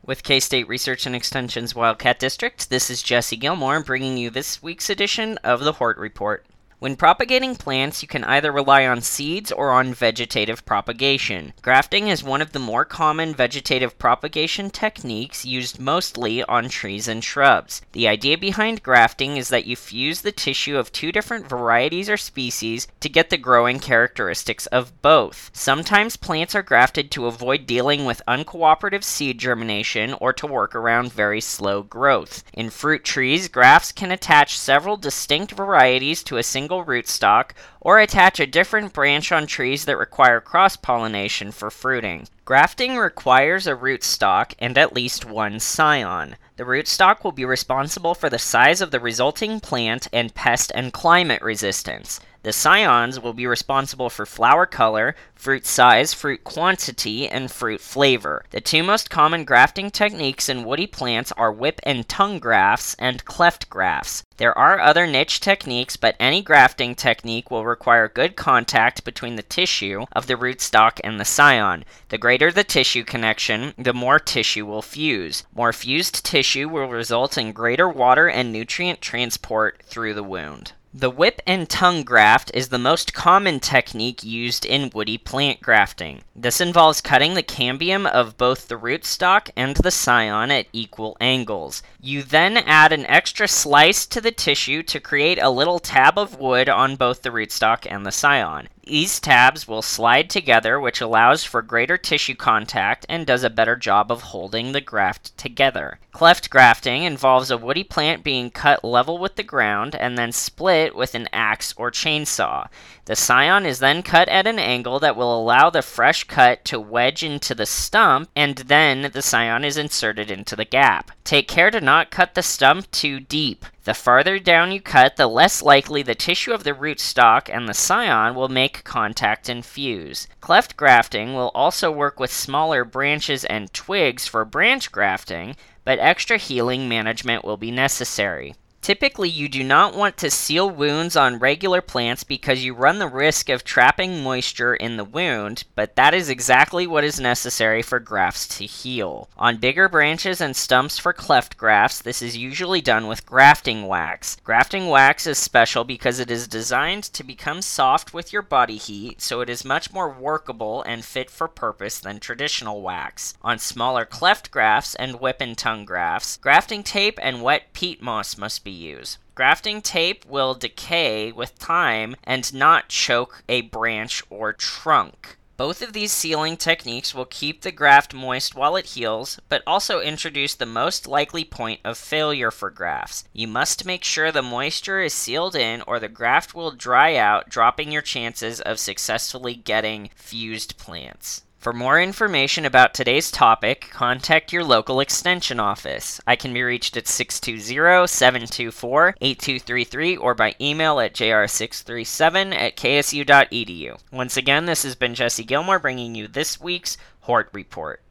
With K-State Research and Extension's Wildcat District, this is Jesse Gilmore bringing you this week's edition of the Hort Report. When propagating plants, you can either rely on seeds or on vegetative propagation. Grafting is one of the more common vegetative propagation techniques used mostly on trees and shrubs. The idea behind grafting is that you fuse the tissue of two different varieties or species to get the growing characteristics of both. Sometimes plants are grafted to avoid dealing with uncooperative seed germination or to work around very slow growth. In fruit trees, grafts can attach several distinct varieties to a single rootstock, or attach a different branch on trees that require cross-pollination for fruiting. Grafting requires a rootstock and at least one scion. The rootstock will be responsible for the size of the resulting plant and pest and climate resistance. The scions will be responsible for flower color, fruit size, fruit quantity, and fruit flavor. The two most common grafting techniques in woody plants are whip and tongue grafts and cleft grafts. There are other niche techniques, but any grafting technique will require good contact between the tissue of the rootstock and the scion. The greater the tissue connection, the more tissue will fuse. More fused tissue will result in greater water and nutrient transport through the wound. The whip and tongue graft is the most common technique used in woody plant grafting. This involves cutting the cambium of both the rootstock and the scion at equal angles. You then add an extra slice to the tissue to create a little tab of wood on both the rootstock and the scion. These tabs will slide together, which allows for greater tissue contact and does a better job of holding the graft together. Cleft grafting involves a woody plant being cut level with the ground and then split with an axe or chainsaw. The scion is then cut at an angle that will allow the fresh cut to wedge into the stump, and then the scion is inserted into the gap. Take care to not cut the stump too deep. The farther down you cut, the less likely the tissue of the rootstock and the scion will make contact and fuse. Cleft grafting will also work with smaller branches and twigs for branch grafting, but extra healing management will be necessary. Typically, you do not want to seal wounds on regular plants because you run the risk of trapping moisture in the wound, but that is exactly what is necessary for grafts to heal. On bigger branches and stumps for cleft grafts, this is usually done with grafting wax. Grafting wax is special because it is designed to become soft with your body heat, so it is much more workable and fit for purpose than traditional wax. On smaller cleft grafts and whip and tongue grafts, grafting tape and wet peat moss must be used. Grafting tape will decay with time and not choke a branch or trunk. Both of these sealing techniques will keep the graft moist while it heals, but also introduce the most likely point of failure for grafts. You must make sure the moisture is sealed in or the graft will dry out, dropping your chances of successfully getting fused plants. For more information about today's topic, contact your local extension office. I can be reached at 620-724-8233 or by email at jr637@ksu.edu. Once again, this has been Jesse Gilmore bringing you this week's Hort Report.